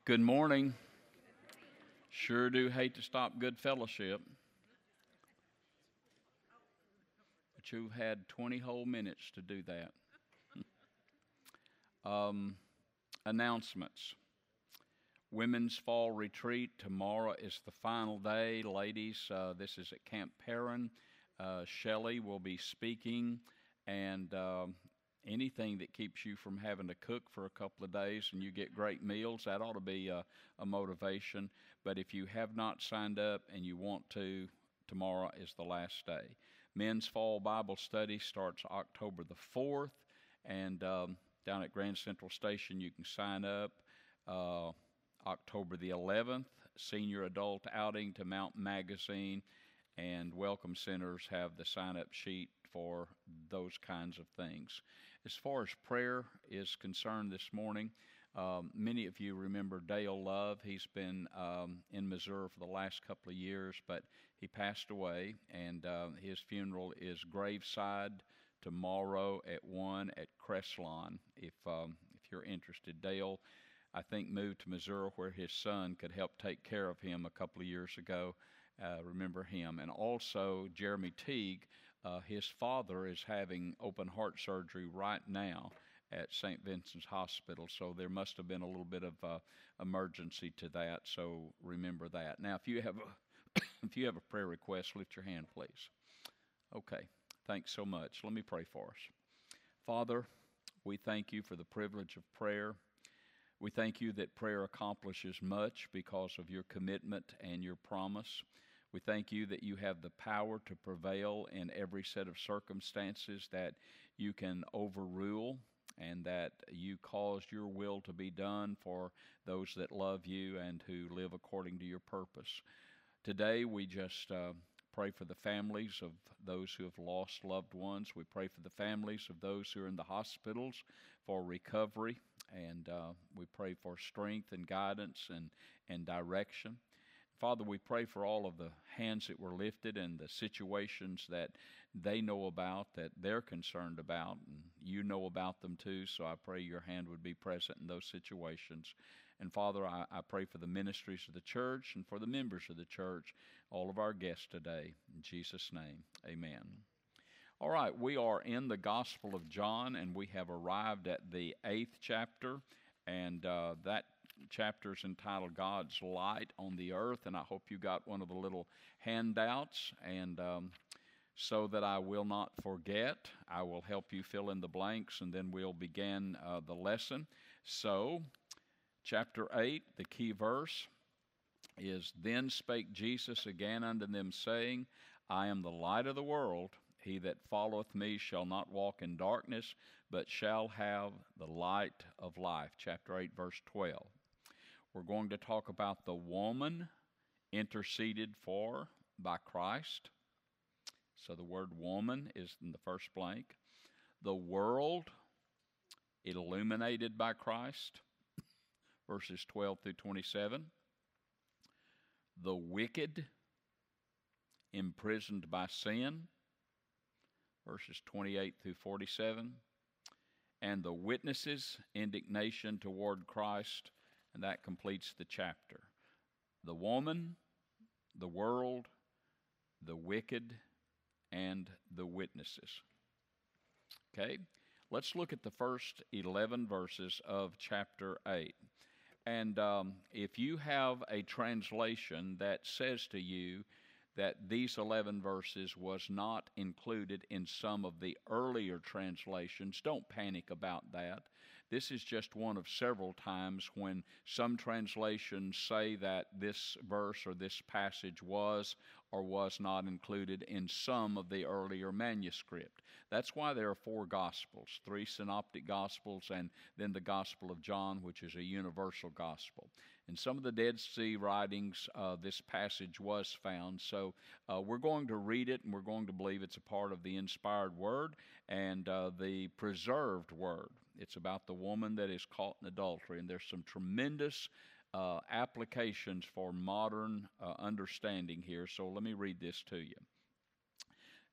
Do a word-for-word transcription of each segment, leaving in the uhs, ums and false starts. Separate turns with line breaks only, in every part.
Good morning. Sure do hate to stop good fellowship, but you've had twenty whole minutes to do that. Um, Announcements. Women's Fall Retreat. Tomorrow is the final day. Ladies, uh, this is at Camp Perrin. Uh, Shelley will be speaking, and um anything that keeps you from having to cook for a couple of days and you get great meals, that ought to be a, a motivation. But if you have not signed up and you want to, tomorrow is the last day. Men's Fall Bible Study starts October the fourth, and um, down at Grand Central Station you can sign up. Uh, October the eleventh, Senior Adult Outing to Mount Magazine, and Welcome Centers have the sign up sheet for those kinds of things. As far as prayer is concerned this morning, um, many of you remember Dale Love. He's been um, in Missouri for the last couple of years, but he passed away, and uh, his funeral is graveside tomorrow at one at Cresslawn. If um, if you're interested, Dale, I think, moved to Missouri where his son could help take care of him a couple of years ago. Uh, remember him. And also Jeremy Teague, uh, his father is having open heart surgery right now at Saint Vincent's Hospital, so there must have been a little bit of uh, emergency to that, so remember that. Now, if you have a if you have a prayer request, lift your hand, please. Okay, thanks so much. Let me pray for us. Father, we thank you for the privilege of prayer. We thank you that prayer accomplishes much because of your commitment and your promise. We thank you that you have the power to prevail in every set of circumstances, that you can overrule, and that you cause your will to be done for those that love you and who live according to your purpose. Today we just uh, pray for the families of those who have lost loved ones. We pray for the families of those who are in the hospitals for recovery, and uh, we pray for strength and guidance and, and direction. Father, we pray for all of the hands that were lifted and the situations that they know about, that they're concerned about, and you know about them too, so I pray your hand would be present in those situations. And Father, I, I pray for the ministries of the church and for the members of the church, all of our guests today. In Jesus' name, amen. All right, we are in the Gospel of John, and we have arrived at the eighth chapter, and uh, that chapter is entitled God's Light on the Earth, and I hope you got one of the little handouts, and um, so that I will not forget, I will help you fill in the blanks, and then we'll begin uh, the lesson. So, chapter eight, the key verse is, Then spake Jesus again unto them, saying, I am the light of the world. He that followeth me shall not walk in darkness, but shall have the light of life. Chapter eight, verse twelve. We're going to talk about the woman interceded for by Christ. So the word woman is in the first blank. The world illuminated by Christ, verses twelve through twenty-seven. The wicked imprisoned by sin, verses twenty-eight through forty-seven. And the witnesses' indignation toward Christ, and that completes the chapter. The woman, the world, the wicked, and the witnesses. Okay, let's look at the first eleven verses of chapter eight. And um, if you have a translation that says to you that these eleven verses was not included in some of the earlier translations, don't panic about that. This is just one of several times when some translations say that this verse or this passage was or was not included in some of the earlier manuscript. That's why there are four Gospels, three synoptic Gospels, and then the Gospel of John, which is a universal Gospel. In some of the Dead Sea writings, uh, this passage was found, so uh, we're going to read it, and we're going to believe it's a part of the inspired Word and uh, the preserved Word. It's about the woman that is caught in adultery, and there's some tremendous uh, applications for modern uh, understanding here, so let me read this to you.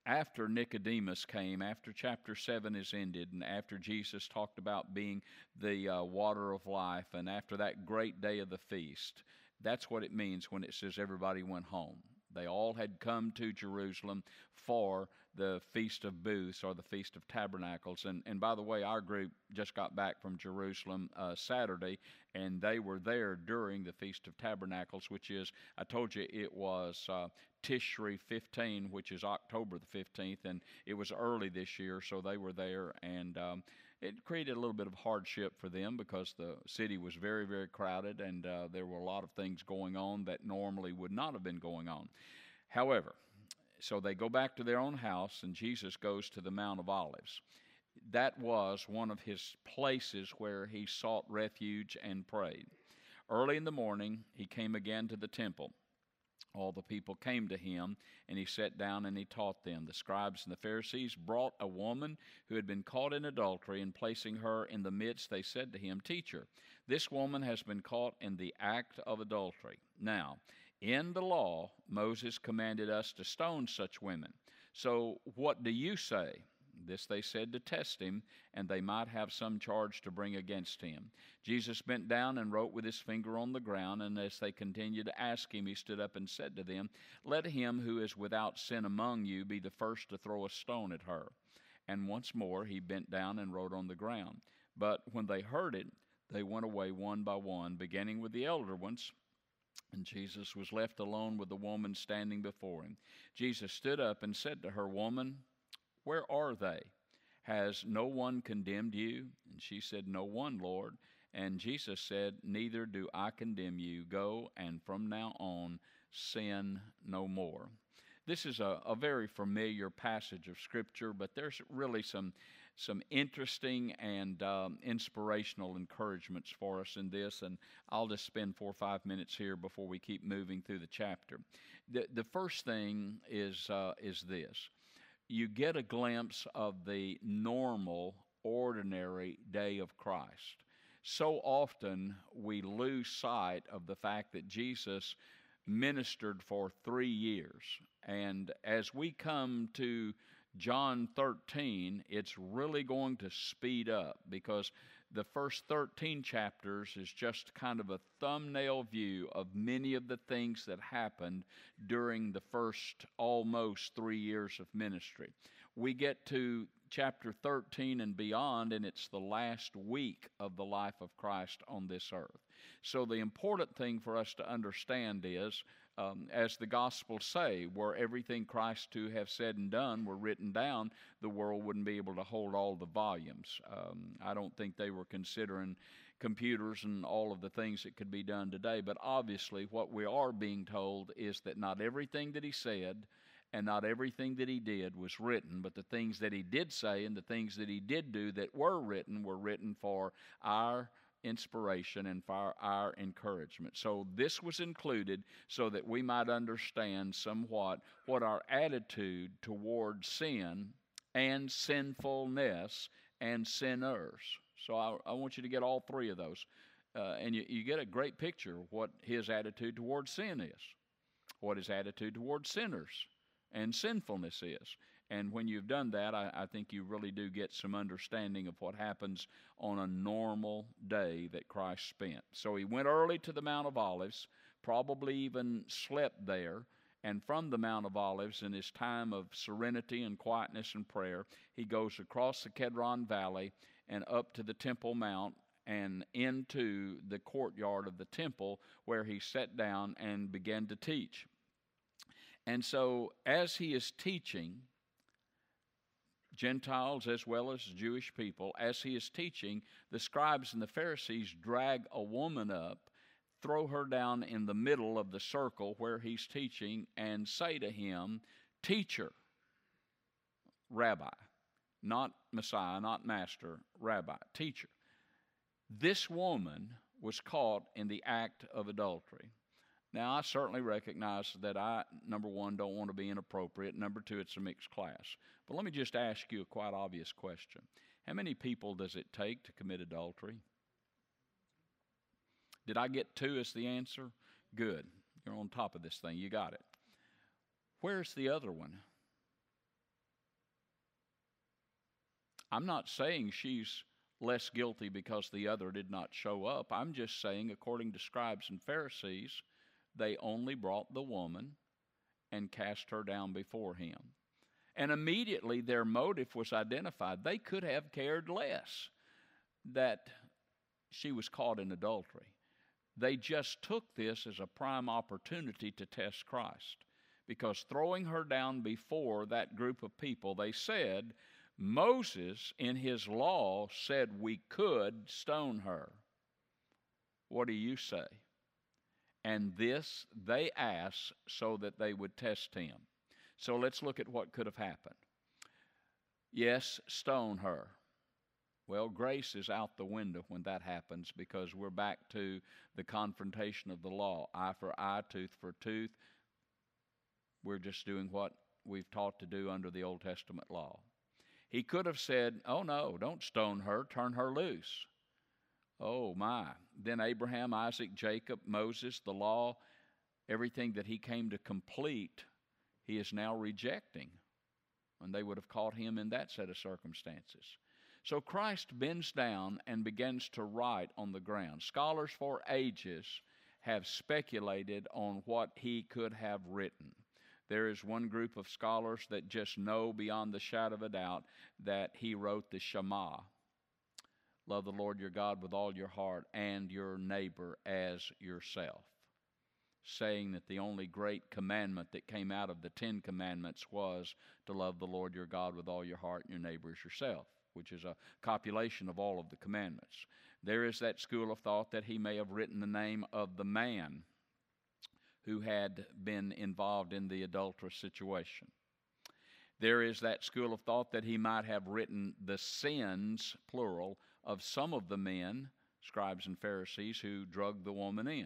after Nicodemus came, after chapter seven is ended, and after Jesus talked about being the uh, water of life, and after that great day of the feast, that's what it means when it says everybody went home. They all had come to Jerusalem for the Feast of Booths, or the Feast of Tabernacles. And, and by the way, our group just got back from Jerusalem uh, Saturday, and they were there during the Feast of Tabernacles, which is, I told you, it was uh, Tishri fifteen, which is October the fifteenth, and it was early this year, so they were there, and um, it created a little bit of hardship for them because the city was very, very crowded, and uh, there were a lot of things going on that normally would not have been going on. However, so they go back to their own house, and Jesus goes to the Mount of Olives. That was one of his places where he sought refuge and prayed. Early in the morning, he came again to the temple. All the people came to him, and he sat down and he taught them. The scribes and the Pharisees brought a woman who had been caught in adultery, and placing her in the midst, they said to him, "Teacher, this woman has been caught in the act of adultery. Now, in the law, Moses commanded us to stone such women. So what do you say?" This they said to test him, and they might have some charge to bring against him. Jesus bent down and wrote with his finger on the ground, and as they continued to ask him, he stood up and said to them, "Let him who is without sin among you be the first to throw a stone at her." And once more he bent down and wrote on the ground. But when they heard it, they went away one by one, beginning with the elder ones. And Jesus was left alone with the woman standing before him. Jesus stood up and said to her, "Woman, where are they? Has no one condemned you?" And she said, "No one, Lord." And Jesus said, "Neither do I condemn you. Go, and from now on sin no more." This is a, a very familiar passage of Scripture, but there's really some some interesting and um, inspirational encouragements for us in this, and I'll just spend four or five minutes here before we keep moving through the chapter. The, the first thing is uh, is this. You get a glimpse of the normal, ordinary day of Christ. So often we lose sight of the fact that Jesus ministered for three years. And as we come to John thirteen, it's really going to speed up, because the first thirteen chapters is just kind of a thumbnail view of many of the things that happened during the first almost three years of ministry. We get to chapter thirteen and beyond, and it's the last week of the life of Christ on this earth. So the important thing for us to understand is, um, as the Gospels say, were everything Christ to have said and done were written down, the world wouldn't be able to hold all the volumes. Um, I don't think they were considering computers and all of the things that could be done today, but obviously what we are being told is that not everything that he said and not everything that he did was written, but the things that he did say and the things that he did do that were written were written for our inspiration and for our encouragement. So this was included so that we might understand somewhat what our attitude toward sin and sinfulness and sinners. So I, I want you to get all three of those. Uh, and you, you get a great picture of what his attitude toward sin is, what his attitude toward sinners and sinfulness is. And when you've done that, I, I think you really do get some understanding of what happens on a normal day that Christ spent. So he went early to the Mount of Olives, probably even slept there, and from the Mount of Olives, in his time of serenity and quietness and prayer, he goes across the Kedron Valley and up to the Temple Mount and into the courtyard of the temple, where he sat down and began to teach. And so as he is teaching, Gentiles as well as Jewish people, as he is teaching, the scribes and the Pharisees drag a woman up, throw her down in the middle of the circle where he's teaching, and say to him, "Teacher," rabbi, not Messiah, not master, rabbi, teacher. This woman was caught in the act of adultery. Now, I certainly recognize that I, number one, don't want to be inappropriate. Number two, it's a mixed class. But let me just ask you a quite obvious question. How many people does it take to commit adultery? Did I get two as the answer? Good. You're on top of this thing. You got it. Where's the other one? I'm not saying she's less guilty because the other did not show up. I'm just saying, according to scribes and Pharisees, they only brought the woman and cast her down before him. And immediately their motive was identified. They could have cared less that she was caught in adultery. They just took this as a prime opportunity to test Christ, because throwing her down before that group of people, they said, Moses in his law said we could stone her. What do you say? And this they asked so that they would test him. So let's look at what could have happened. Yes, stone her. Well, grace is out the window when that happens, because we're back to the confrontation of the law. Eye for eye, tooth for tooth. We're just doing what we've taught to do under the Old Testament law. He could have said, oh no, don't stone her, turn her loose. Oh my. Then Abraham, Isaac, Jacob, Moses, the law, everything that he came to complete, he is now rejecting. And they would have caught him in that set of circumstances. So Christ bends down and begins to write on the ground. Scholars for ages have speculated on what he could have written. There is one group of scholars that just know beyond the shadow of a doubt that he wrote the Shema. Love the Lord your God with all your heart and your neighbor as yourself. Saying that the only great commandment that came out of the Ten Commandments was to love the Lord your God with all your heart and your neighbor as yourself, which is a copulation of all of the commandments. There is that school of thought that he may have written the name of the man who had been involved in the adulterous situation. There is that school of thought that he might have written the sins, plural, of some of the men, scribes and Pharisees, who drugged the woman in.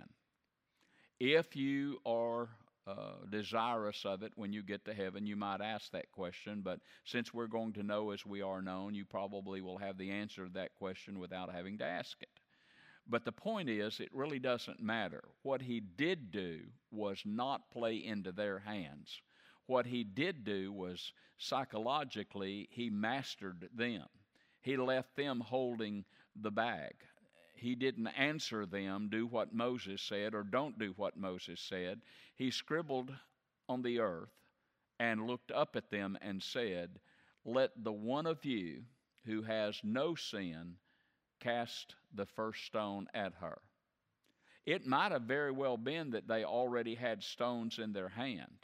If you are uh, desirous of it when you get to heaven, you might ask that question, but since we're going to know as we are known, you probably will have the answer to that question without having to ask it. But the point is, it really doesn't matter. What he did do was not play into their hands. What he did do was, psychologically, he mastered them. He left them holding the bag. He didn't answer them, do what Moses said, or don't do what Moses said. He scribbled on the earth and looked up at them and said, let the one of you who has no sin cast the first stone at her. It might have very well been that they already had stones in their hand.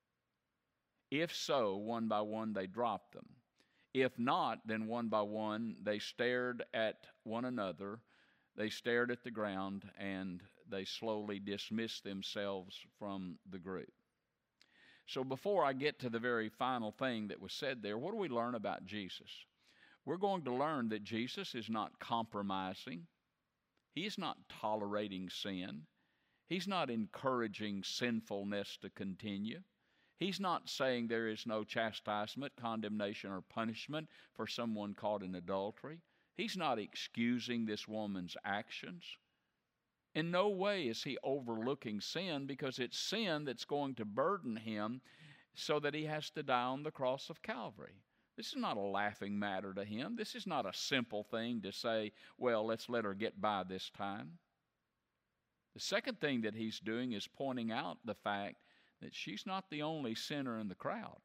If so, one by one they dropped them. If not, then one by one they stared at one another, they stared at the ground, and they slowly dismissed themselves from the group. So before I get to the very final thing that was said there, what do we learn about Jesus? We're going to learn that Jesus is not compromising. He's not tolerating sin. He's not encouraging sinfulness to continue. He's not saying there is no chastisement, condemnation, or punishment for someone caught in adultery. He's not excusing this woman's actions. In no way is he overlooking sin, because it's sin that's going to burden him so that he has to die on the cross of Calvary. This is not a laughing matter to him. This is not a simple thing to say, well, let's let her get by this time. The second thing that he's doing is pointing out the fact that she's not the only sinner in the crowd.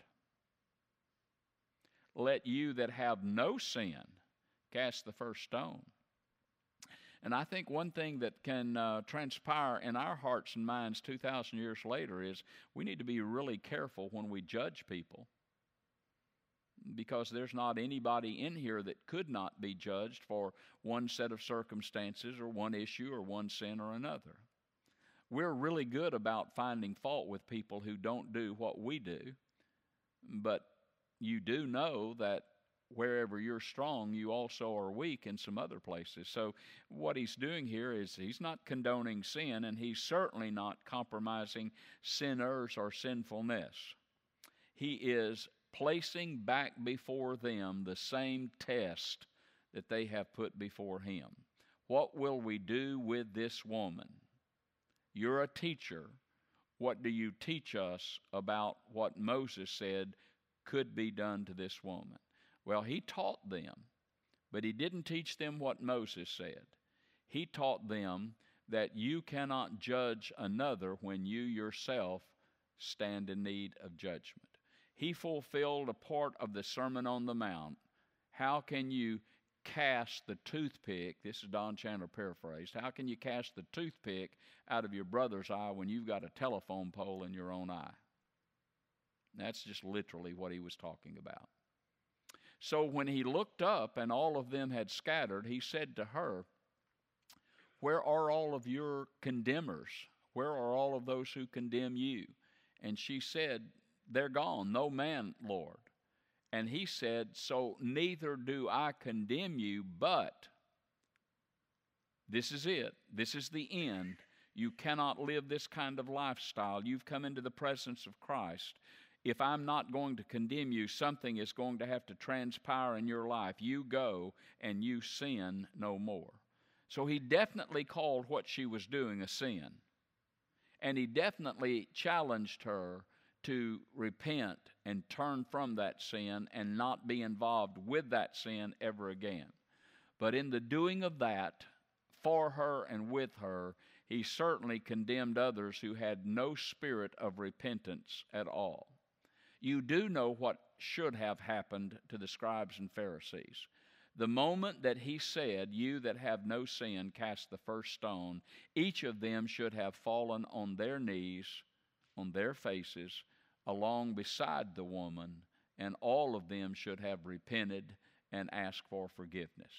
Let you that have no sin cast the first stone. And I think one thing that can uh, transpire in our hearts and minds two thousand years later is we need to be really careful when we judge people, because there's not anybody in here that could not be judged for one set of circumstances or one issue or one sin or another. We're really good about finding fault with people who don't do what we do, but you do know that wherever you're strong, you also are weak in some other places. So what he's doing here is he's not condoning sin, and he's certainly not compromising sinners or sinfulness. He is placing back before them the same test that they have put before him. What will we do with this woman? You're a teacher. What do you teach us about what Moses said could be done to this woman? Well, he taught them, but he didn't teach them what Moses said. He taught them that you cannot judge another when you yourself stand in need of judgment. He fulfilled a part of the Sermon on the Mount. How can you cast the toothpick? This is Don Chandler paraphrased. How can you cast the toothpick out of your brother's eye when you've got a telephone pole in your own eye? That's just literally what he was talking about. So when he looked up and all of them had scattered, he said to her, where are all of your condemners? Where are all of those who condemn you? And she said, they're gone, no man, Lord. And he said, so neither do I condemn you, but this is it. This is the end. You cannot live this kind of lifestyle. You've come into the presence of Christ. If I'm not going to condemn you, something is going to have to transpire in your life. You go and you sin no more. So he definitely called what she was doing a sin. And he definitely challenged her to repent and turn from that sin and not be involved with that sin ever again. But in the doing of that, for her and with her, he certainly condemned others who had no spirit of repentance at all. You do know what should have happened to the scribes and Pharisees. The moment that he said, you that have no sin, cast the first stone, each of them should have fallen on their knees, on their faces, along beside the woman, and all of them should have repented and asked for forgiveness.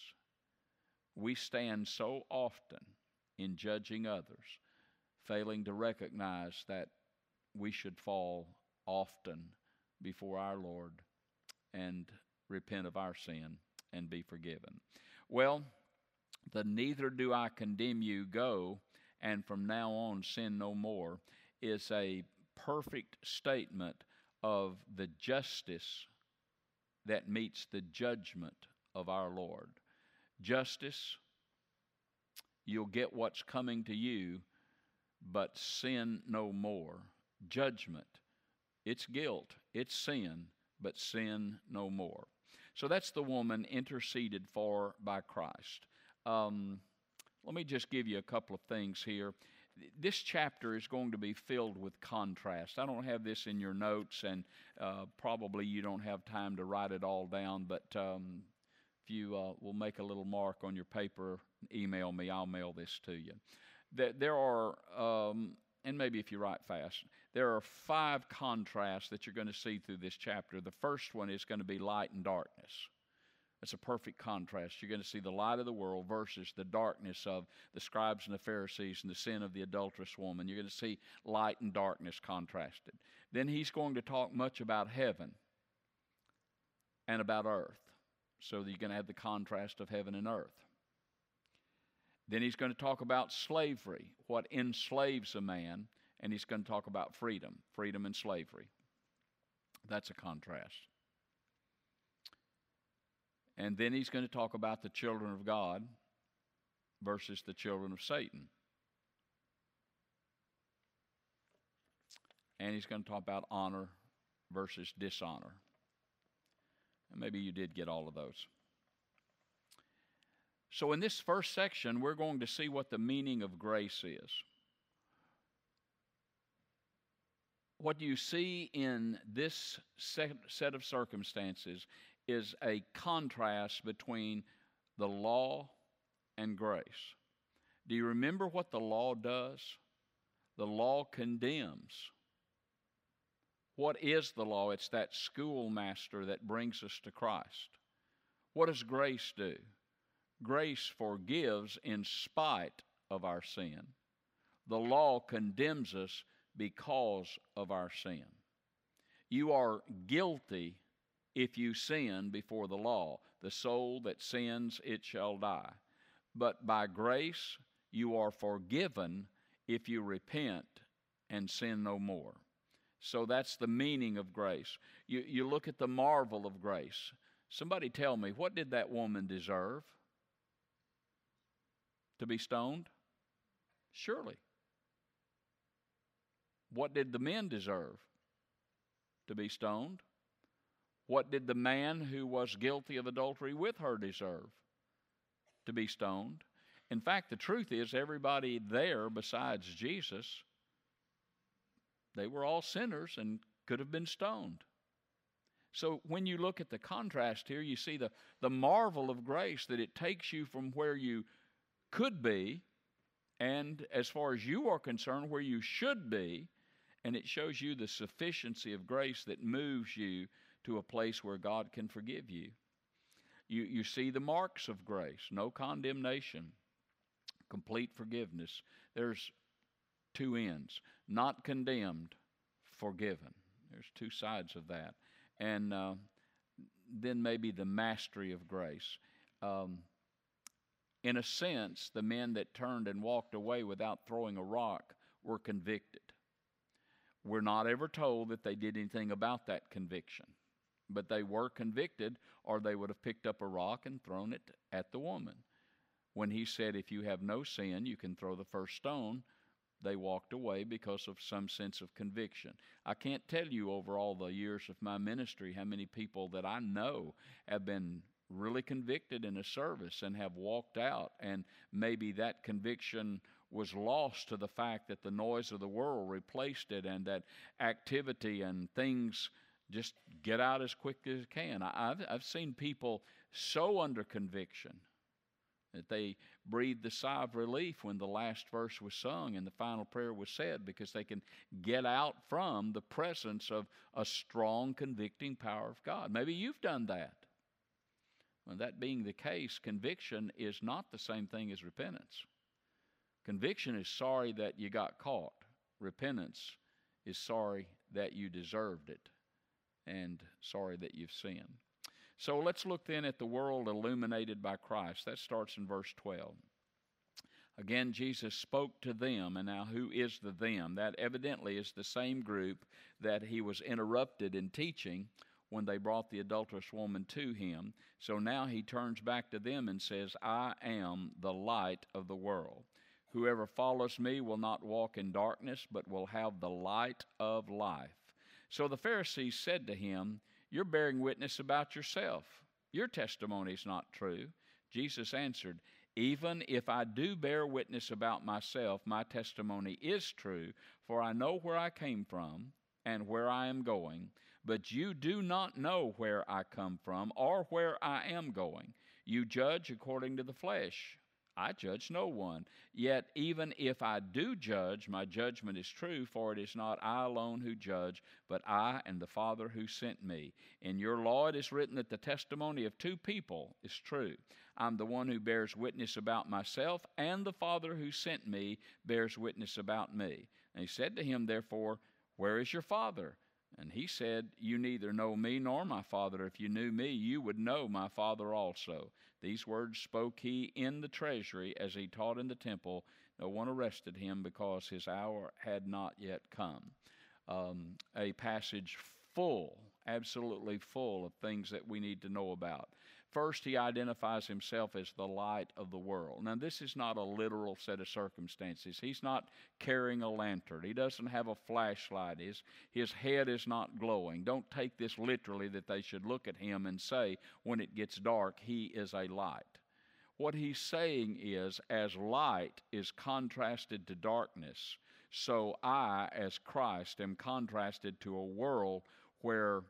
We stand so often in judging others, failing to recognize that we should fall often before our Lord and repent of our sin and be forgiven. Well, the neither do I condemn you, go, and from now on sin no more, is a perfect statement of the justice that meets the judgment of our Lord. Justice, you'll get what's coming to you, but sin no more. Judgment, it's guilt, it's sin, but sin no more. So that's the woman interceded for by Christ. Um, let me just give you a couple of things here. This chapter is going to be filled with contrast. I don't have this in your notes, and uh, probably you don't have time to write it all down, but um, if you uh, will make a little mark on your paper, email me, I'll mail this to you. There are, um, and maybe if you write fast, there are five contrasts that you're going to see through this chapter. The first one is going to be light and darkness. It's a perfect contrast. You're going to see the light of the world versus the darkness of the scribes and the Pharisees and the sin of the adulterous woman. You're going to see light and darkness contrasted. Then he's going to talk much about heaven and about earth. So you're going to have the contrast of heaven and earth. Then he's going to talk about slavery, what enslaves a man, and he's going to talk about freedom, freedom and slavery. That's a contrast. And then he's going to talk about the children of God versus the children of Satan. And he's going to talk about honor versus dishonor. And maybe you did get all of those. So in this first section, we're going to see what the meaning of grace is. What you see in this set of circumstances is a contrast between the law and grace. Do you remember what the law does? The law condemns. What is the law? It's that schoolmaster that brings us to Christ. What does grace do? Grace forgives in spite of our sin. The law condemns us because of our sin. You are guilty if you sin before the law. The soul that sins, it shall die. But by grace, you are forgiven if you repent and sin no more. So that's the meaning of grace. You, you look at the marvel of grace. Somebody tell me, what did that woman deserve? To be stoned? Surely. What did the men deserve? To be stoned? What did the man who was guilty of adultery with her deserve? To be stoned. In fact, the truth is, everybody there besides Jesus, they were all sinners and could have been stoned. So when you look at the contrast here, you see the, the marvel of grace, that it takes you from where you could be, and as far as you are concerned, where you should be, and it shows you the sufficiency of grace that moves you to a place where God can forgive you. You, you see the marks of grace: no condemnation, complete forgiveness. There's two ends: not condemned, forgiven. There's two sides of that. And uh, then maybe the mastery of grace. Um, in a sense, the men that turned and walked away without throwing a rock were convicted. We're not ever told that they did anything about that conviction, but they were convicted, or they would have picked up a rock and thrown it at the woman. When he said, if you have no sin, you can throw the first stone, they walked away because of some sense of conviction. I can't tell you over all the years of my ministry how many people that I know have been really convicted in a service and have walked out, and maybe that conviction was lost to the fact that the noise of the world replaced it, and that activity and things just get out as quick as it can. I've, I've seen people so under conviction that they breathed a sigh of relief when the last verse was sung and the final prayer was said, because they can get out from the presence of a strong convicting power of God. Maybe you've done that. Well, that being the case, conviction is not the same thing as repentance. Conviction is sorry that you got caught. Repentance is sorry that you deserved it and sorry that you've sinned. So let's look then at the world illuminated by Christ. That starts in verse twelve. Again, Jesus spoke to them, and now who is the them? That evidently is the same group that he was interrupted in teaching when they brought the adulterous woman to him. So now he turns back to them and says, I am the light of the world. Whoever follows me will not walk in darkness, but will have the light of life. So the Pharisees said to him, you're bearing witness about yourself. Your testimony is not true. Jesus answered, even if I do bear witness about myself, my testimony is true, for I know where I came from and where I am going. But you do not know where I come from or where I am going. You judge according to the flesh. I judge no one. Yet even if I do judge, my judgment is true, for it is not I alone who judge, but I and the Father who sent me. In your law it is written that the testimony of two people is true. I'm the one who bears witness about myself, and the Father who sent me bears witness about me. And he said to him, therefore, where is your Father? And he said, you neither know me nor my Father. If you knew me, you would know my Father also. These words spoke he in the treasury as he taught in the temple. No one arrested him because his hour had not yet come. Um, a passage full, absolutely full of things that we need to know about. First, he identifies himself as the light of the world. Now, this is not a literal set of circumstances. He's not carrying a lantern. He doesn't have a flashlight. His, his head is not glowing. Don't take this literally that they should look at him and say, when it gets dark, he is a light. What he's saying is, as light is contrasted to darkness, so I, as Christ, am contrasted to a world where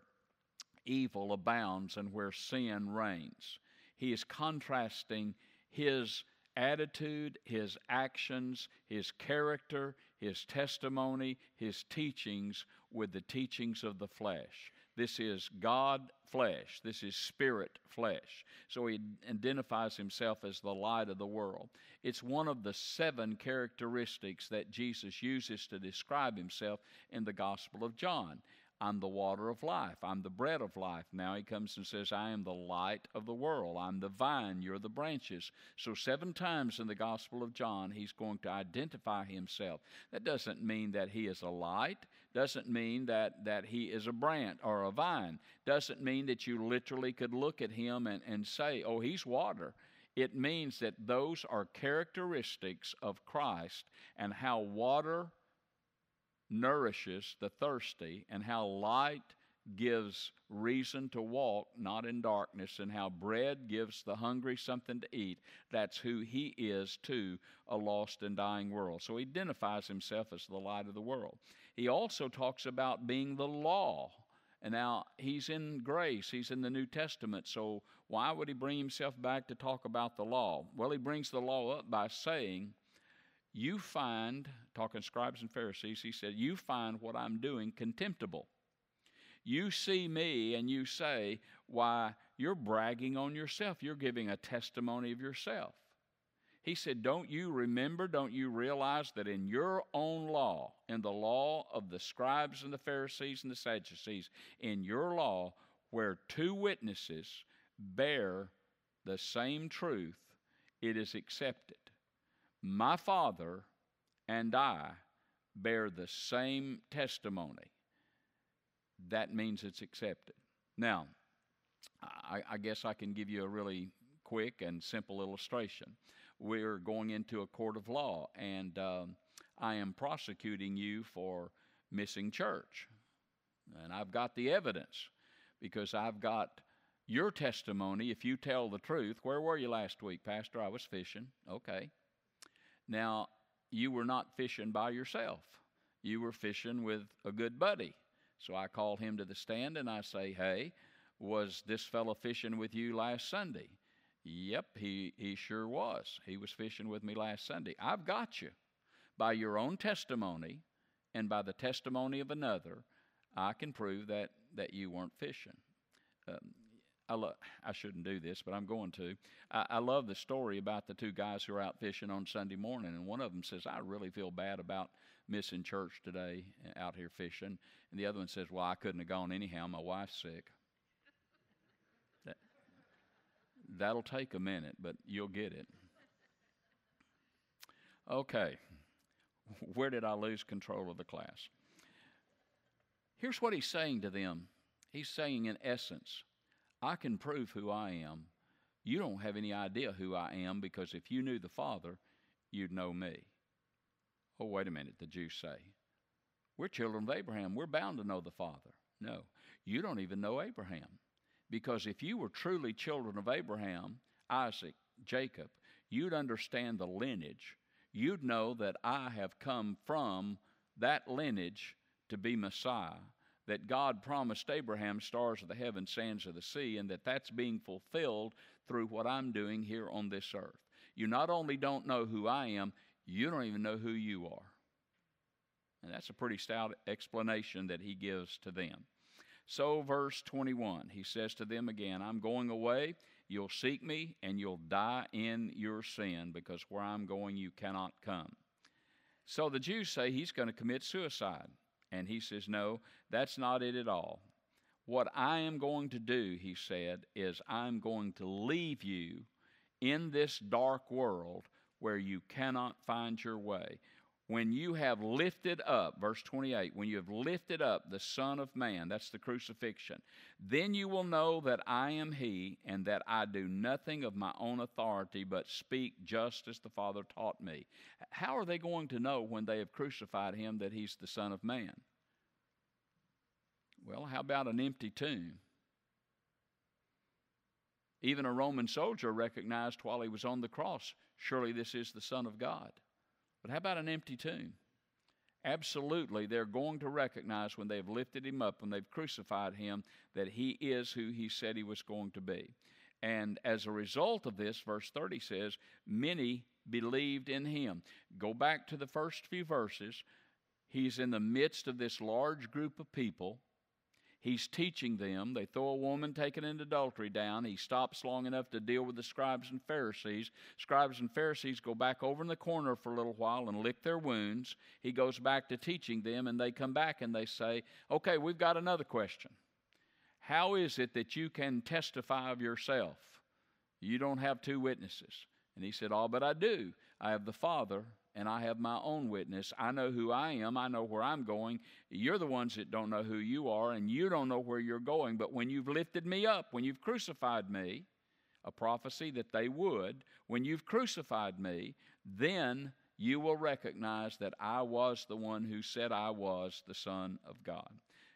evil abounds and where sin reigns. He is contrasting his attitude, his actions, his character, his testimony, his teachings with the teachings of the flesh. This is God flesh. This is spirit flesh. So he identifies himself as the light of the world. It's one of the seven characteristics that Jesus uses to describe himself in the Gospel of John. I'm the water of life. I'm the bread of life. Now he comes and says, I am the light of the world. I'm the vine. You're the branches. So seven times in the Gospel of John, he's going to identify himself. That doesn't mean that he is a light. Doesn't mean that, that he is a branch or a vine. Doesn't mean that you literally could look at him and, and say, oh, he's water. It means that those are characteristics of Christ and how water nourishes the thirsty and how light gives reason to walk not in darkness, and how bread gives the hungry something to eat. That's who he is to a lost and dying world. So he identifies himself as the light of the world. He also talks about being the law. And now he's in grace, he's in the New Testament, so why would he bring himself back to talk about the law? Well, he brings the law up by saying, you find, talking scribes and Pharisees, he said, you find what I'm doing contemptible. You see me and you say, why, you're bragging on yourself. You're giving a testimony of yourself. He said, don't you remember, don't you realize that in your own law, in the law of the scribes and the Pharisees and the Sadducees, in your law, where two witnesses bear the same truth, it is accepted. My Father and I bear the same testimony. That means it's accepted. Now, I, I guess I can give you a really quick and simple illustration. We're going into a court of law, and um, I am prosecuting you for missing church. And I've got the evidence because I've got your testimony. If you tell the truth, where were you last week, Pastor? I was fishing. Okay. Now, you were not fishing by yourself. You were fishing with a good buddy. So I call him to the stand and I say, hey, was this fellow fishing with you last Sunday? Yep, he, he sure was. He was fishing with me last Sunday. I've got you. By your own testimony and by the testimony of another, I can prove that, that you weren't fishing. Um, I, lo- I shouldn't do this, but I'm going to. I, I love the story about the two guys who are out fishing on Sunday morning, and one of them says, I really feel bad about missing church today out here fishing. And the other one says, well, I couldn't have gone anyhow. My wife's sick. That, that'll take a minute, but you'll get it. Okay. Where did I lose control of the class? Here's what he's saying to them. He's saying, in essence, I can prove who I am. You don't have any idea who I am, because if you knew the Father, you'd know me. Oh, wait a minute, the Jews say. We're children of Abraham. We're bound to know the Father. No, you don't even know Abraham. Because if you were truly children of Abraham, Isaac, Jacob, you'd understand the lineage. You'd know that I have come from that lineage to be Messiah, that God promised Abraham stars of the heaven, sands of the sea, and that that's being fulfilled through what I'm doing here on this earth. You not only don't know who I am, you don't even know who you are. And that's a pretty stout explanation that he gives to them. So verse twenty-one, he says to them again, I'm going away, you'll seek me, and you'll die in your sin, because where I'm going you cannot come. So the Jews say he's going to commit suicide. And he says, no, that's not it at all. What I am going to do, he said, is I'm going to leave you in this dark world where you cannot find your way. When you have lifted up, verse twenty-eight, when you have lifted up the Son of Man, that's the crucifixion, then you will know that I am he, and that I do nothing of my own authority, but speak just as the Father taught me. How are they going to know when they have crucified him that he's the Son of Man? Well, how about an empty tomb? Even a Roman soldier recognized while he was on the cross, surely this is the Son of God. But how about an empty tomb? Absolutely, they're going to recognize when they've lifted him up, when they've crucified him, that he is who he said he was going to be. And as a result of this, verse thirty says, many believed in him. Go back to the first few verses. He's in the midst of this large group of people. He's teaching them. They throw a woman taken in adultery down. He stops long enough to deal with the scribes and Pharisees. Scribes and Pharisees go back over in the corner for a little while and lick their wounds. He goes back to teaching them, and they come back and they say, okay, we've got another question. How is it that you can testify of yourself? You don't have two witnesses. And he said, oh, but I do. I have the Father, and I have my own witness. I know who I am. I know where I'm going. You're the ones that don't know who you are, and you don't know where you're going. But when you've lifted me up, when you've crucified me, a prophecy that they would, when you've crucified me, then you will recognize that I was the one who said I was the Son of God.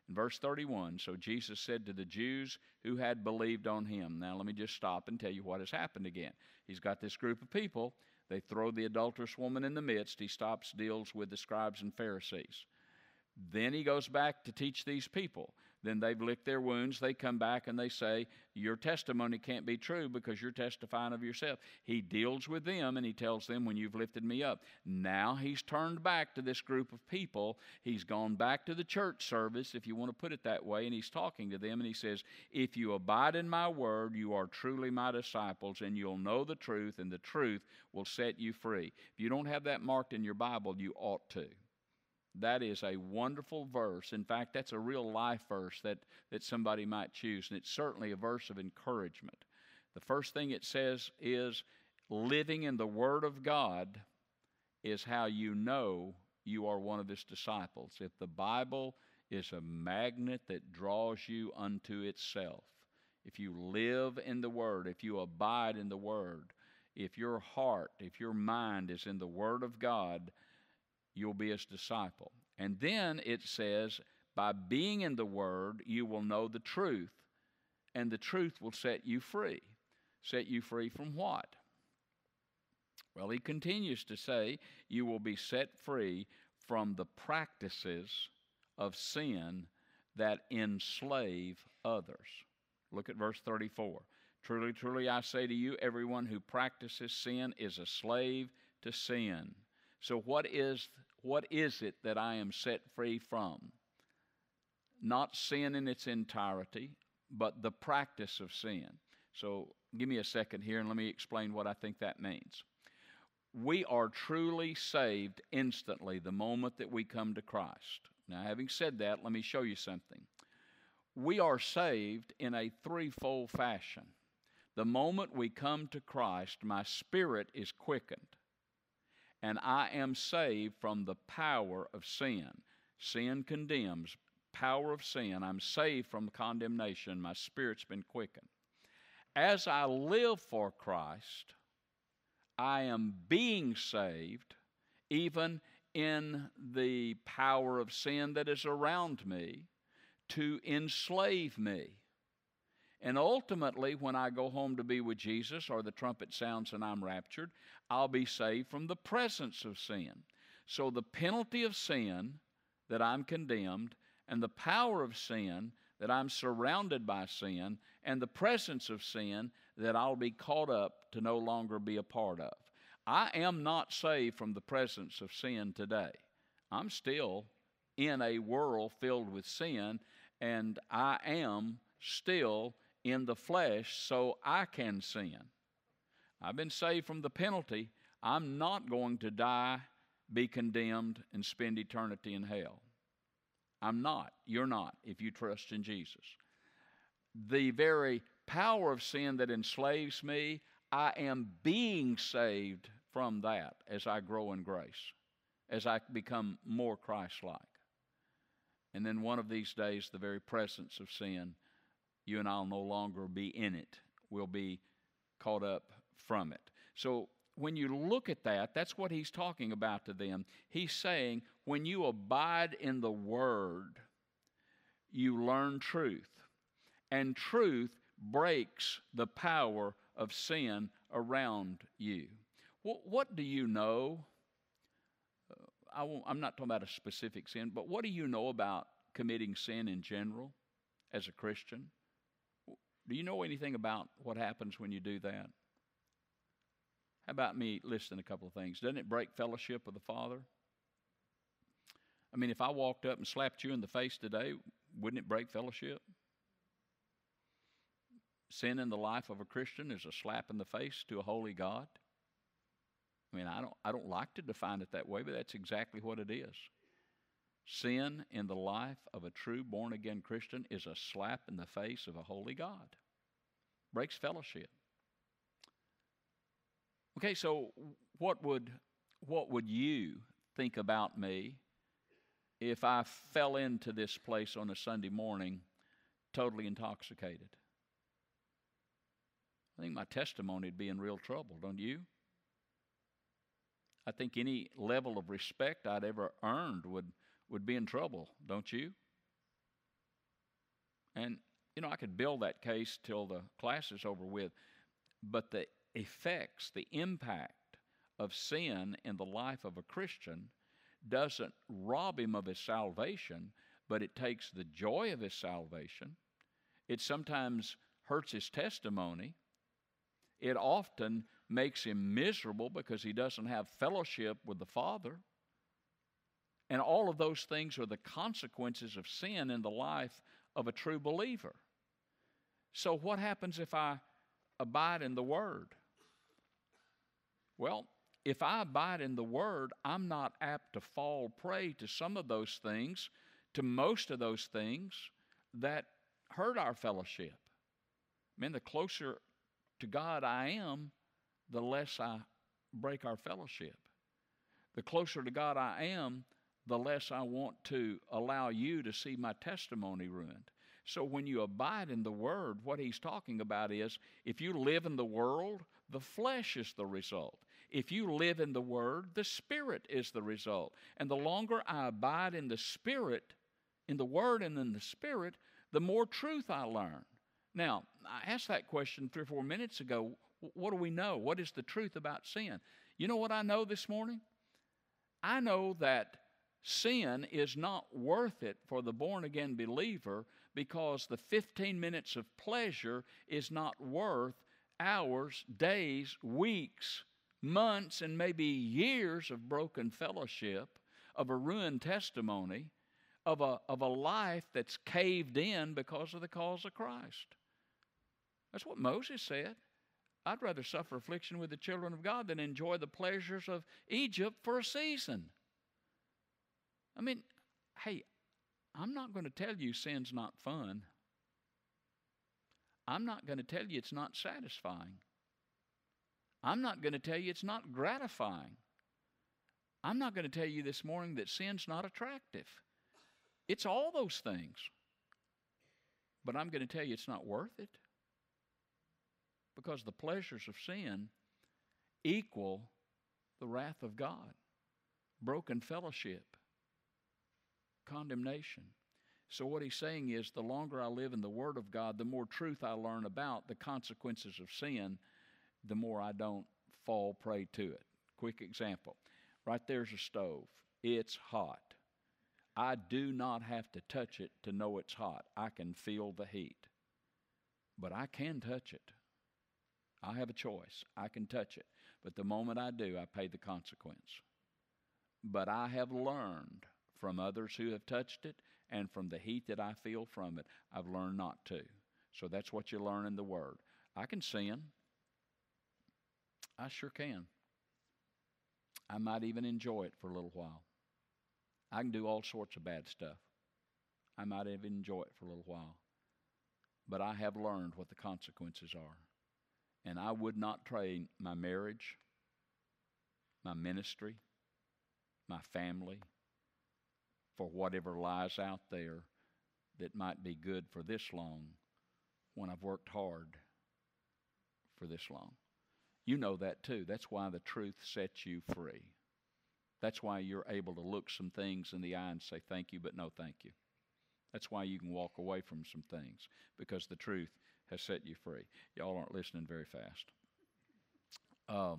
In verse thirty-one, so Jesus said to the Jews who had believed on him. Now let me just stop and tell you what has happened again. He's got this group of people. They throw the adulterous woman in the midst. He stops, deals with the scribes and Pharisees. Then he goes back to teach these people. Then they've licked their wounds. They come back and they say, your testimony can't be true because you're testifying of yourself. He deals with them and he tells them, when you've lifted me up. Now he's turned back to this group of people. He's gone back to the church service, if you want to put it that way, and he's talking to them and he says, if you abide in my word, you are truly my disciples, and you'll know the truth, and the truth will set you free. If you don't have that marked in your Bible, you ought to. That is a wonderful verse. In fact, that's a real life verse that, that somebody might choose, and it's certainly a verse of encouragement. The first thing it says is living in the Word of God is how you know you are one of His disciples. If the Bible is a magnet that draws you unto itself, if you live in the Word, if you abide in the Word, if your heart, if your mind is in the Word of God, you'll be His disciple. And then it says, by being in the Word, you will know the truth, and the truth will set you free. Set you free from what? Well, he continues to say, you will be set free from the practices of sin that enslave others. Look at verse thirty-four. Truly, truly, I say to you, everyone who practices sin is a slave to sin. So what is what is it that I am set free from? Not sin in its entirety, but the practice of sin. So give me a second here and let me explain what I think that means. We are truly saved instantly the moment that we come to Christ. Now, having said that, let me show you something. We are saved in a threefold fashion. The moment we come to Christ, my spirit is quickened, and I am saved from the power of sin. Sin condemns. Power of sin. I'm saved from condemnation. My spirit's been quickened. As I live for Christ, I am being saved even in the power of sin that is around me to enslave me. And ultimately, when I go home to be with Jesus, or the trumpet sounds and I'm raptured, I'll be saved from the presence of sin. So the penalty of sin, that I'm condemned, and the power of sin, that I'm surrounded by sin, and the presence of sin, that I'll be caught up to no longer be a part of. I am not saved from the presence of sin today. I'm still in a world filled with sin, and I am still in the flesh, so I can sin. I've been saved from the penalty. I'm not going to die, be condemned, and spend eternity in hell. I'm not. You're not, if you trust in Jesus. The very power of sin that enslaves me, I am being saved from that as I grow in grace, as I become more Christ-like. And then one of these days, the very presence of sin, you and I'll no longer be in it. We'll be caught up from it. So when you look at that, that's what he's talking about to them. He's saying, when you abide in the Word, you learn truth. And truth breaks the power of sin around you. What, what do you know? Uh, I won't, I'm not talking about a specific sin, but what do you know about committing sin in general as a Christian? Do you know anything about what happens when you do that? How about me listing a couple of things? Doesn't it break fellowship with the Father? I mean, if I walked up and slapped you in the face today, wouldn't it break fellowship? Sin in the life of a Christian is a slap in the face to a holy God. I mean, I don't, I don't like to define it that way, but that's exactly what it is. Sin in the life of a true born-again Christian is a slap in the face of a holy God. Breaks fellowship. Okay, so what would, what would you think about me if I fell into this place on a Sunday morning totally intoxicated? I think my testimony would be in real trouble, don't you? I think any level of respect I'd ever earned would, would be in trouble, don't you? And, you know, I could build that case till the class is over with. But the effects, the impact of sin in the life of a Christian doesn't rob him of his salvation, but it takes the joy of his salvation. It sometimes hurts his testimony. It often makes him miserable because he doesn't have fellowship with the Father. And all of those things are the consequences of sin in the life of a true believer. So what happens if I abide in the Word? Well, if I abide in the Word, I'm not apt to fall prey to some of those things, to most of those things that hurt our fellowship. I mean, the closer to God I am, the less I break our fellowship. The closer to God I am, the less I want to allow you to see my testimony ruined. So when you abide in the Word, what he's talking about is, if you live in the world, the flesh is the result. If you live in the Word, the Spirit is the result. And the longer I abide in the Spirit, in the Word and in the Spirit, the more truth I learn. Now, I asked that question three or four minutes ago. What do we know? What is the truth about sin? You know what I know this morning? I know that sin is not worth it for the born-again believer, because the fifteen minutes of pleasure is not worth hours, days, weeks, months, and maybe years of broken fellowship, of a ruined testimony, of a, of a life that's caved in because of the cause of Christ. That's what Moses said. I'd rather suffer affliction with the children of God than enjoy the pleasures of Egypt for a season. I mean, hey, I'm not going to tell you sin's not fun. I'm not going to tell you it's not satisfying. I'm not going to tell you it's not gratifying. I'm not going to tell you this morning that sin's not attractive. It's all those things. But I'm going to tell you it's not worth it. Because the pleasures of sin equal the wrath of God, broken fellowship, condemnation. So what he's saying is, the longer I live in the Word of God, the more truth I learn about the consequences of sin, the more I don't fall prey to it. Quick example. Right there's a stove. It's hot. I do not have to touch it to know it's hot. I can feel the heat. But I can touch it. I have a choice. I can touch it. But the moment I do, I pay the consequence. But I have learned from others who have touched it, and from the heat that I feel from it, I've learned not to. So that's what you learn in the Word. I can sin. I sure can. I might even enjoy it for a little while. I can do all sorts of bad stuff. I might even enjoy it for a little while. But I have learned what the consequences are. And I would not trade my marriage, my ministry, my family, for whatever lies out there that might be good for this long, when I've worked hard for this long. You know that too. That's why the truth sets you free. That's why you're able to look some things in the eye and say thank you, but no thank you. That's why you can walk away from some things, because the truth has set you free. Y'all aren't listening very fast. Um,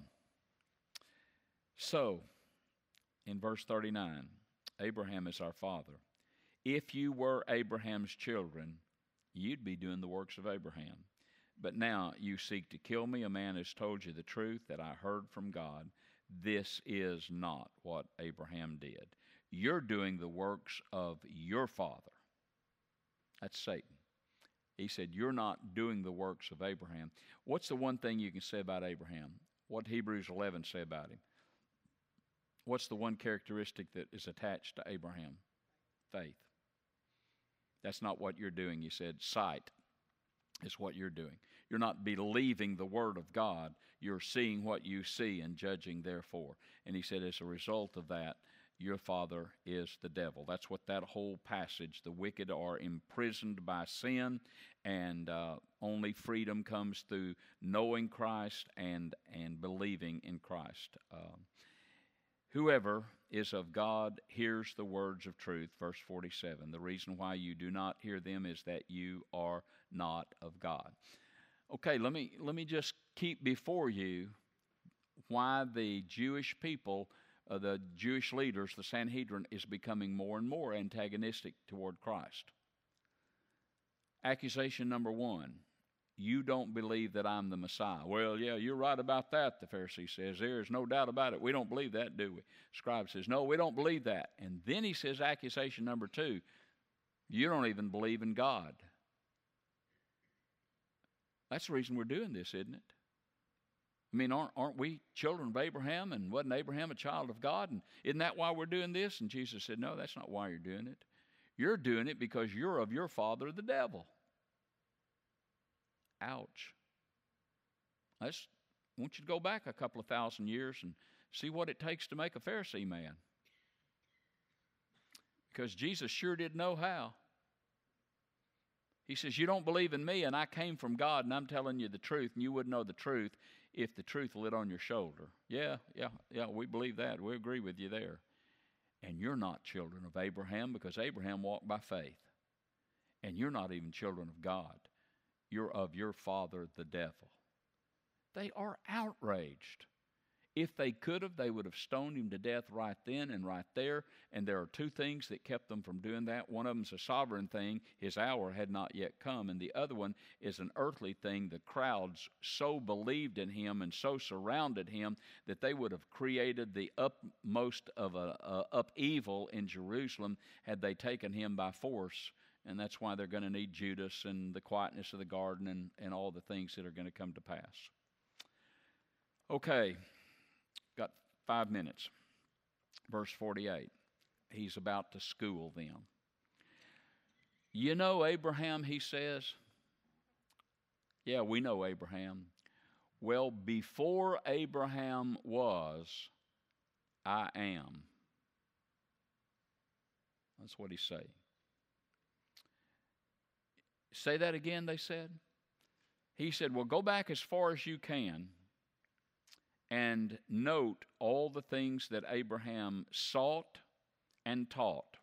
so, in verse thirty-nine, Abraham is our father. If you were Abraham's children, you'd be doing the works of Abraham. But now you seek to kill me. A man has told you the truth that I heard from God. This is not what Abraham did. You're doing the works of your father. That's Satan. He said, you're not doing the works of Abraham. What's the one thing you can say about Abraham? What did Hebrews eleven say about him? What's the one characteristic that is attached to Abraham? Faith. That's not what you're doing. You said sight is what you're doing. You're not believing the Word of God. You're seeing what you see and judging therefore. And he said, as a result of that, your father is the devil. That's what that whole passage, the wicked are imprisoned by sin, and uh, only freedom comes through knowing Christ and, and believing in Christ. Uh, whoever is of God hears the words of truth. Verse forty-seven. The reason why you do not hear them is that you are not of God. Okay, let me let me just keep before you why the Jewish people, uh, the Jewish leaders, the Sanhedrin, is becoming more and more antagonistic toward Christ. Accusation number one, you don't believe that I'm the Messiah. Well, yeah, you're right about that, the Pharisee says. There is no doubt about it. We don't believe that, do we? Scribe says, no, we don't believe that. And then he says, accusation number two, you don't even believe in God. That's the reason we're doing this, isn't it? I mean, aren't, aren't we children of Abraham, and wasn't Abraham a child of God? And isn't that why we're doing this? And Jesus said, no, that's not why you're doing it. You're doing it because you're of your father, the devil. Ouch. Let's, I want you to go back a couple of thousand years and see what it takes to make a Pharisee man. Because Jesus sure did know how. He says, you don't believe in me, and I came from God, and I'm telling you the truth, and you wouldn't know the truth if the truth lit on your shoulder. Yeah, yeah, yeah, we believe that. We agree with you there. And you're not children of Abraham, because Abraham walked by faith. And you're not even children of God. You're of your father, the devil. They are outraged. If they could have, they would have stoned him to death right then and right there. And there are two things that kept them from doing that. One of them is a sovereign thing. His hour had not yet come. And the other one is an earthly thing. The crowds so believed in him and so surrounded him that they would have created the upmost of a, a upheaval in Jerusalem had they taken him by force. And that's why they're going to need Judas and the quietness of the garden and, and all the things that are going to come to pass. Okay, got five minutes. Verse forty-eight. He's about to school them. You know Abraham, he says. Yeah, we know Abraham. Well, before Abraham was, I am. That's what he's saying. Say that again, they said. He said, well, go back as far as you can and note all the things that Abraham sought and taught.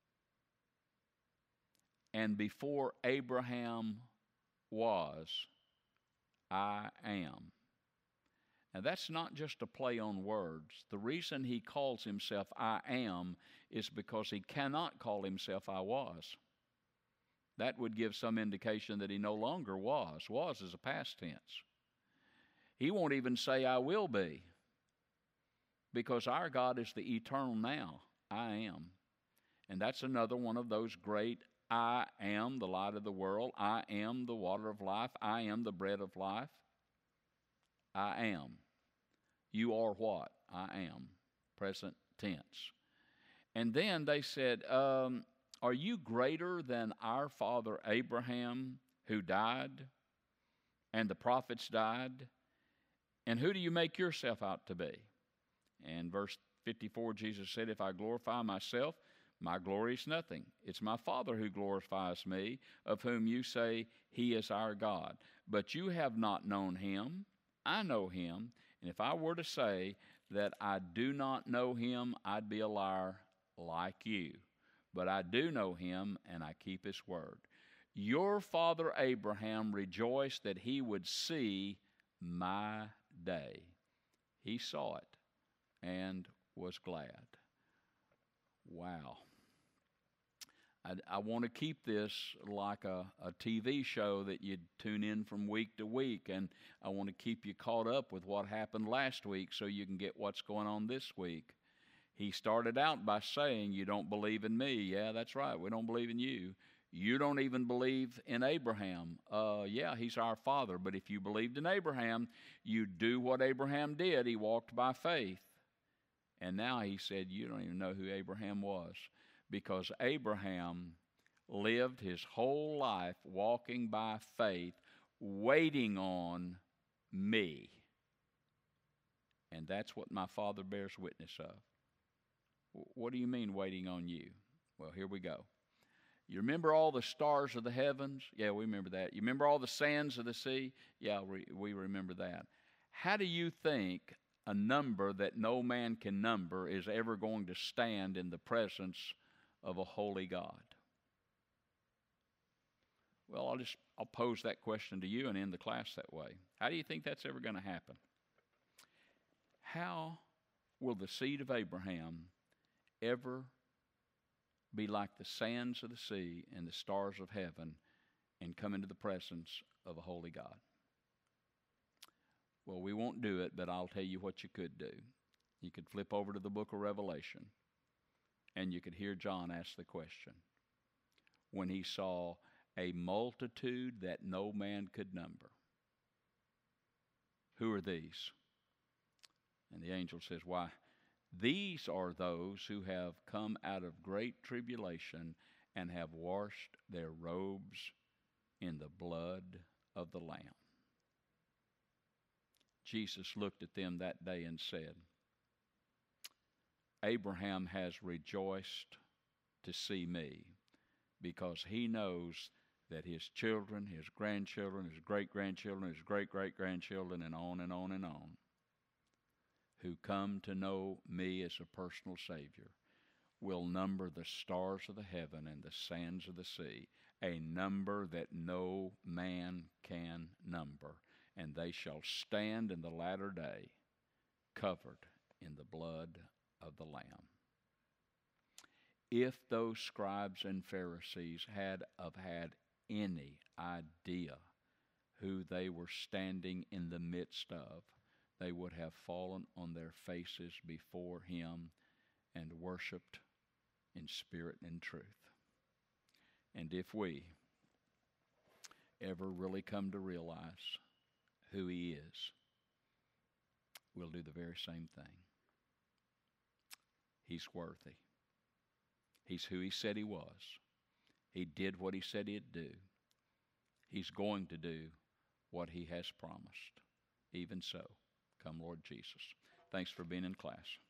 And before Abraham was, I am. Now, that's not just a play on words. The reason he calls himself I am is because he cannot call himself I was. That would give some indication that he no longer was. Was is a past tense. He won't even say I will be, because our God is the eternal now. I am. And that's another one of those great I am the light of the world. I am the water of life. I am the bread of life. I am. You are what? I am. Present tense. And then they said, um, are you greater than our father Abraham, who died, and the prophets died? And who do you make yourself out to be? And verse fifty-four, Jesus said, if I glorify myself, my glory is nothing. It's my Father who glorifies me, of whom you say he is our God. But you have not known him. I know him. And if I were to say that I do not know him, I'd be a liar like you. But I do know him, and I keep his word. Your father Abraham rejoiced that he would see my day. He saw it and was glad. Wow. I, I want to keep this like a, a T V show that you'd tune in from week to week, and I want to keep you caught up with what happened last week so you can get what's going on this week. He started out by saying, you don't believe in me. Yeah, that's right. We don't believe in you. You don't even believe in Abraham. Uh, yeah, he's our father. But if you believed in Abraham, you'd do what Abraham did. He walked by faith. And now he said, you don't even know who Abraham was. Because Abraham lived his whole life walking by faith, waiting on me. And that's what my Father bears witness of. What do you mean waiting on you? Well, here we go. You remember all the stars of the heavens? Yeah, we remember that. You remember all the sands of the sea? Yeah, we, we remember that. How do you think a number that no man can number is ever going to stand in the presence of a holy God? Well, I'll just I'll pose that question to you and end the class that way. How do you think that's ever going to happen? How will the seed of Abraham ever be like the sands of the sea and the stars of heaven and come into the presence of a holy God? Well, we won't do it, but I'll tell you what you could do. You could flip over to the book of Revelation, and you could hear John ask the question when he saw a multitude that no man could number. Who are these? And the angel says, why, these are those who have come out of great tribulation and have washed their robes in the blood of the Lamb. Jesus looked at them that day and said, Abraham has rejoiced to see me, because he knows that his children, his grandchildren, his great-grandchildren, his great-great-grandchildren, and on and on and on, who come to know me as a personal Savior, will number the stars of the heaven and the sands of the sea, a number that no man can number, and they shall stand in the latter day covered in the blood of the Lamb. If those scribes and Pharisees had have had any idea who they were standing in the midst of, they would have fallen on their faces before him and worshiped in spirit and truth. And if we ever really come to realize who he is, we'll do the very same thing. He's worthy. He's who he said he was. He did what he said he'd do. He's going to do what he has promised. Even so, come Lord Jesus. Thanks for being in class.